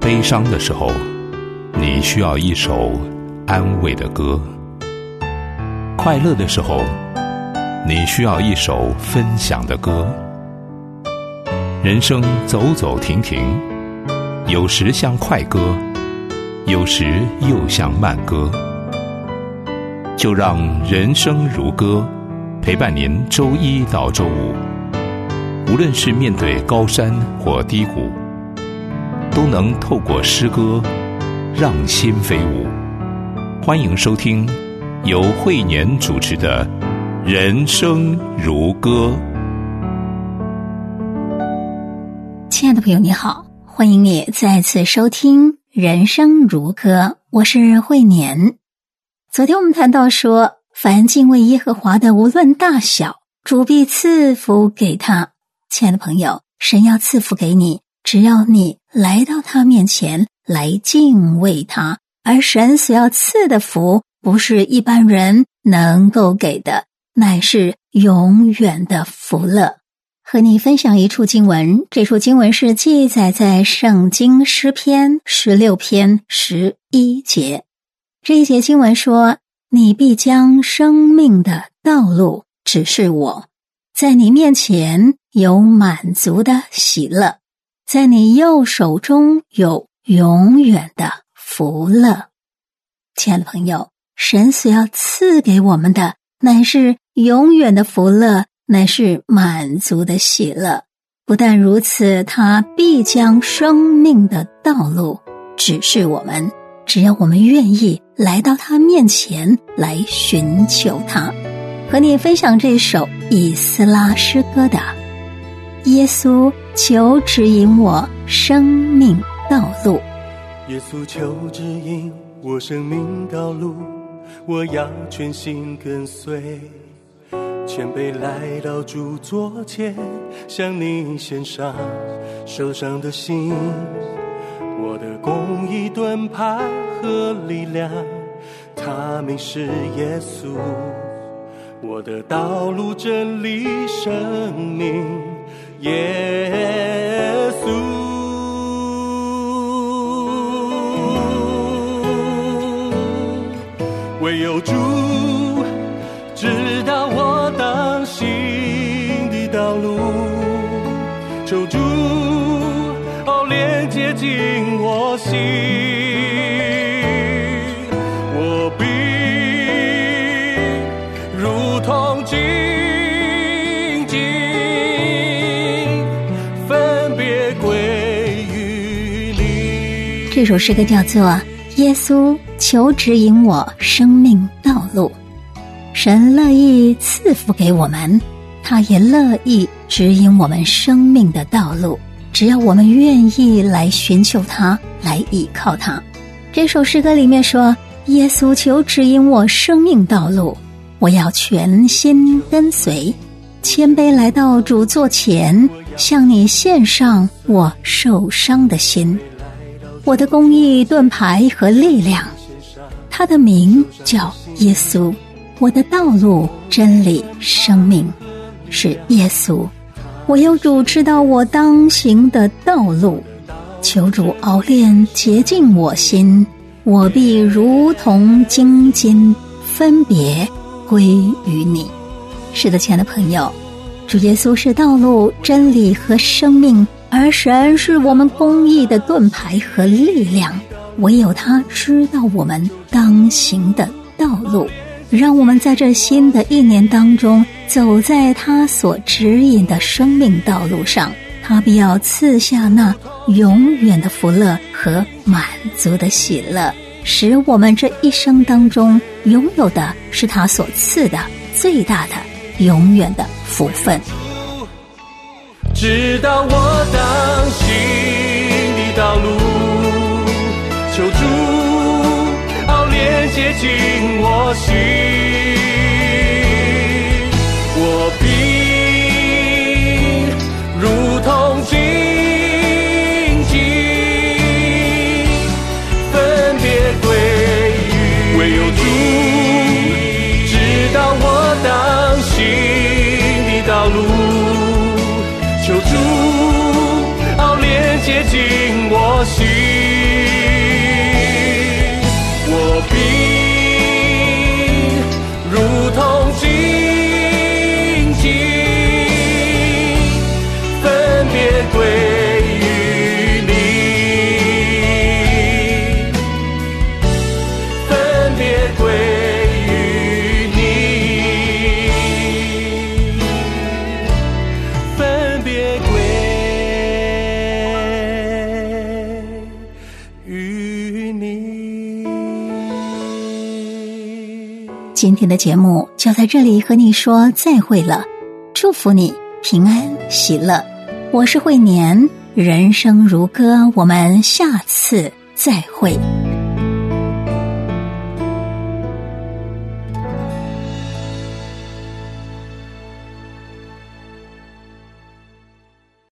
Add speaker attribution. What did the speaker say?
Speaker 1: 悲伤的时候，你需要一首安慰的歌；快乐的时候，你需要一首分享的歌。人生走走停停，有时像快歌，有时又像慢歌。就让人生如歌陪伴您周一到周五，无论是面对高山或低谷，都能透过诗歌让心飞舞。欢迎收听由慧年主持的人生如歌。
Speaker 2: 亲爱的朋友你好，欢迎你再次收听人生如歌，我是慧年。昨天我们谈到说，凡敬畏耶和华的，无论大小，主必赐福给他。亲爱的朋友，神要赐福给你，只要你来到他面前来敬畏他，而神所要赐的福不是一般人能够给的，乃是永远的福乐。和你分享一处经文，这处经文是记载在圣经诗篇16篇11节。这一节经文说，你必将生命的道路指示我，在你面前有满足的喜乐，在你右手中有永远的福乐。亲爱的朋友，神所要赐给我们的乃是永远的福乐，乃是满足的喜乐。不但如此，他必将生命的道路指示我们，只要我们愿意来到他面前来寻求他。和你分享这首以斯拉诗歌的耶稣，求指引我生命道路。
Speaker 3: 耶稣，求指引我生命道路，我要全心跟随，谦卑来到主座前，向你献上受伤的心，我的公义盾牌和力量，他名是耶稣，我的道路真理生命耶稣。唯有主知道我当行的道路，求主连接进我心，我必如同荆棘分别归于你。
Speaker 2: 这首诗歌叫做耶稣，求指引我生命道路。神乐意赐福给我们，他也乐意指引我们生命的道路，只要我们愿意来寻求他，来依靠他。这首诗歌里面说，耶稣，求指引我生命道路，我要全心跟随，谦卑来到主座前，向你献上我受伤的心，我的公义盾牌和力量，他的名叫耶稣，我的道路真理生命是耶稣，我有主知道我当行的道路，求主熬炼洁净我心，我必如同荆棘分别归于你。是的，亲爱的朋友，主耶稣是道路真理和生命，而神是我们公义的盾牌和力量，唯有他知道我们当行的道路，让我们在这新的一年当中走在他所指引的生命道路上，他必要赐下那永远的福乐和满足的喜乐，使我们这一生当中拥有的是他所赐的最大的永远的福分。
Speaker 3: 知道我当行的道路，求主连接进我心，我必如同荆棘分别归于，唯有主知道我当行的道路，求主连接进我心。
Speaker 2: 今天的节目就在这里和你说再会了，祝福你平安喜乐。我是慧年，人生如歌，我们下次再会。